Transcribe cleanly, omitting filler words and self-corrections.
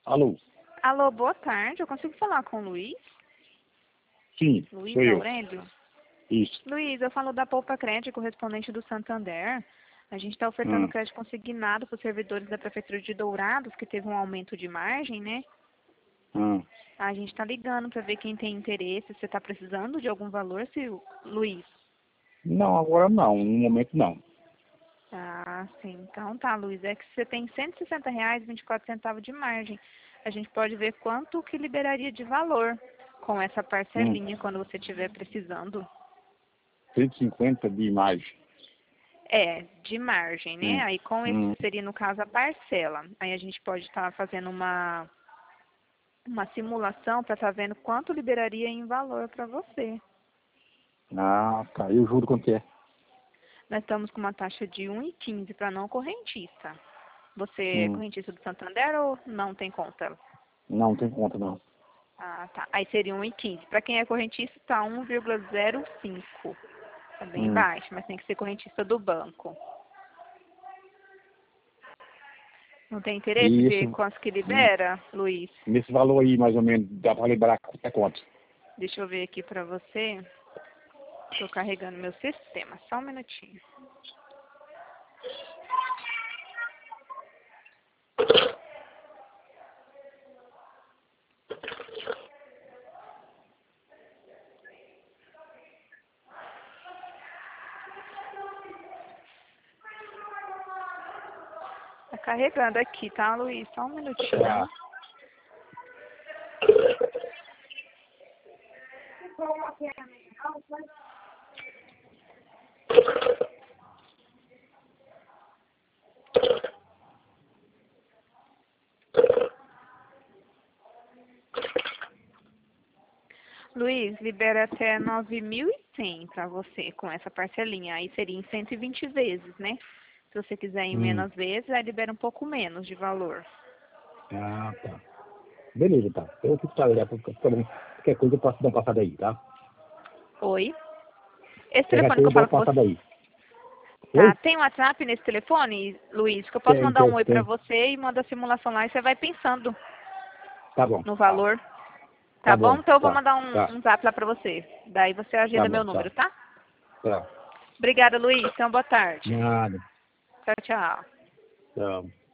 Alô? Alô, boa tarde. Eu consigo falar com o Luiz? Sim, Luiz sou eu. Aurélio? Isso. Luiz, eu falo da Poupa Crédito, correspondente do Santander. A gente está ofertando Hum. crédito consignado para os servidores da Prefeitura de Dourados, que teve um aumento de margem, né? Hum. A gente está ligando para ver quem tem interesse. Você está precisando de algum valor, Luiz? Não, agora não. No momento não. Ah, sim. Então tá, Luiz. É que você tem R$ 160,24 de margem. A gente pode ver quanto que liberaria de valor com essa parcelinha quando você estiver precisando. 150 de imagem. É, de margem, né? Hum. Aí com esse Hum. seria, no caso, a parcela. Aí a gente pode estar fazendo uma simulação para estar vendo quanto liberaria em valor para você. Ah, tá. Eu juro quanto é. Nós estamos com uma taxa de 1,15 para não correntista. Você é Hum. correntista do Santander ou não tem conta? Não tem conta, não. Ah, tá. Aí seria 1,15. Para quem é correntista, está 1,05. Tá bem Hum. baixo, mas tem que ser correntista do banco. Não tem interesse E de esse, ver quanto que libera, Luiz? nesse valor aí, mais ou menos, dá para liberar até quanto? Deixa eu ver aqui para você. Estou carregando meu sistema. Só um minutinho. Tá carregando aqui, tá, Luiz? Só um minutinho. Tá. Luiz, libera até 9.100 para você com essa parcelinha. Aí seria em 120 vezes, né? Se você quiser em Hum. menos vezes, aí libera um pouco menos de valor. Ah, tá. Beleza, tá. Eu fico tá, qualquer coisa eu posso dar uma passada aí, tá? Oi? Esse Qualquer telefone que coisa eu eu dou falo uma com passada você. aí. Tá, Oi? tem WhatsApp nesse telefone, Luiz? Que eu posso Tem, mandar um tem, oi para tem. você e manda a simulação lá e você vai pensando Tá bom. no Tá. valor. Tá Tá bom? bom. Então eu vou Tá. mandar Tá. um zap lá pra você. Daí você Tá agenda bom. meu Tá. número, tá? Tá. Obrigada, Luiz. Então, boa tarde. Nada. Tchau, tchau. Tchau.